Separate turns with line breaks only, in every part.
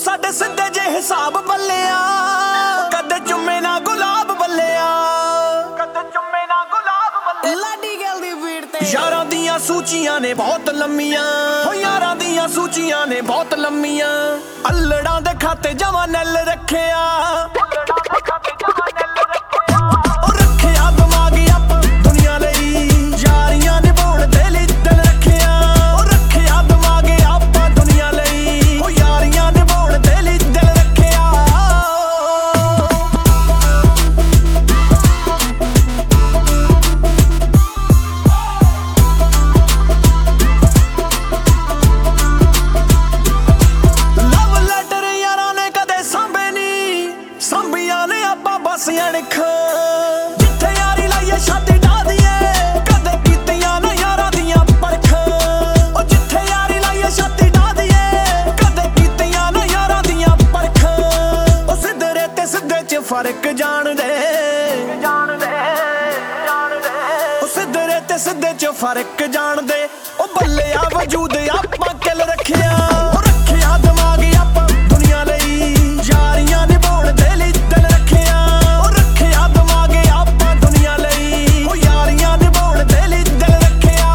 ਸਾਡੇ ਸਿੱਧੇ ਜੇ ਹਿਸਾਬ ਬੱਲਿਆ, ਕਦੇ ਚੁੰਮੇ ਨਾ ਗੁਲਾਬ ਬੱਲਿਆ, ਕਦੇ ਚੁੰਮੇ ਨਾ ਗੁਲਾਬ ਬੱਲਿਆ।
ਲਾਡੀ ਗੱਲ ਦੀ ਬੀੜ ਤੇ
ਯਾਰਾਂ ਦੀਆਂ ਸੂਚੀਆਂ ਨੇ ਬਹੁਤ ਲੰਮੀਆਂ, ਹੋ ਯਾਰਾਂ ਦੀਆਂ ਸੂਚੀਆਂ ਨੇ ਬਹੁਤ ਲੰਮੀਆਂ। ਅਲੜਾਂ ਦੇ ਖਾਤੇ ਜਮਾਂ ਨੈਲ ਰੱਖਿਆ, ਬਸ ਅਣਖ ਜਿੱਥੇ ਯਾਰੀ ਲਾਈਏ ਛਾਤੀ ਢਾ ਦਈਏ, ਕਦੇ ਕੀਤੀਆਂ ਨਾ ਯਾਰਾਂ ਦੀਆਂ ਪਰਖ। ਉਹ ਜਿੱਥੇ ਯਾਰੀ ਲਾਈਏ ਛਾਤੀ ਢਾ ਦਈਏ, ਕਦੇ ਕੀਤੀਆਂ ਨਾ ਯਾਰਾਂ ਦੀਆਂ ਪਰਖ। ਉਹ ਸਿੱਧਰੇ ਤੇ ਸਿੱਧੇ ਚ ਫਰਕ ਜਾਣਦੇ, ਉਹ ਸਿੱਧਰੇ ਤੇ ਸਿੱਧੇ ਚ ਫਰਕ ਜਾਣਦੇ। ਉਹ ਬੱਲਿਆ ਵਜੂਦ ਆਪਾਂ ਕਿਲ ਰੱਖਿਆ, ਉਹ ਰੱਖਿਆ ਦਿਮਾਗ ਆਪਾਂ ਦੁਨੀਆ ਲਈ। ਯਾਰੀਆਂ ਨਿਭਾਉਣ ਦੇ ਲਈ ਦਿਲ ਰੱਖਿਆ, ਉਹ ਰੱਖਿਆ ਦਿਮਾਗ ਆਪਾਂ ਦੁਨੀਆ ਲਈ। ਉਹ ਯਾਰੀਆਂ ਨਿਭਾਉਣ ਦੇ ਲਈ ਦਿਲ ਰੱਖਿਆ।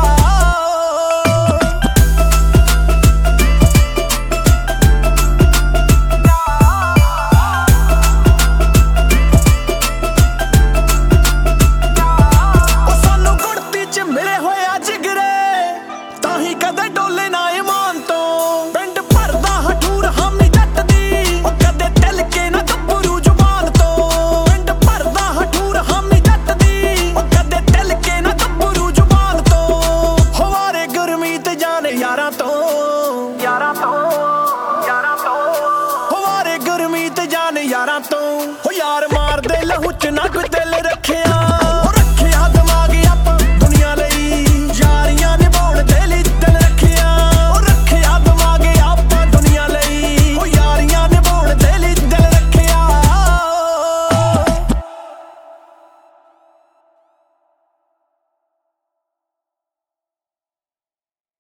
ਉਹ ਸਾਨੂੰ ਗੁੜਤੀ ਚ ਮਿਲੇ ਹੋਇਆ ਜਿਗਰੇ, ਤਾਂ ਹੀ ਕਦੇ ਡੋਲੇ ਨਾ ਇਮਾਨ ਤੋਂ। ਪਿੰਡ ਭਰਦਾ ਹਠੂਰ ਹਾਮੀ ਜੱਟ ਦੀ, ਉਹ ਕਦੇ ਤਿਲ ਕੇ ਨਾ ਗੱਭਰੂ ਜ਼ੁਬਾਨ ਤੋਂ। ਪਿੰਡ ਭਰਦਾ ਹਠੂਰ ਹਾਮੀ ਜੱਟ ਦੀ, ਉਹ ਕਦੇ ਤਿਲ ਕੇ ਨਾ ਗੱਭਰੂ ਜ਼ੁਬਾਨ ਤੋਂ। ਹਵਾਰੇ ਗੁਰਮੀਤ ਜਾਨ ਯਾਰਾਂ ਤੋਂ, ਯਾਰਾਂ ਤੋਂ, ਯਾਰਾਂ ਤੋਂ। ਹਵਾਰੇ ਗੁਰਮੀਤ ਜਾਨ ਯਾਰਾਂ ਤੋਂ। ਹੋ ਯਾਰ ਮਾਰਦੇ ਲਹੂ ਚ ਨਾ ਕੋਈ ਦਿਲ ਰੱਖਿਆ,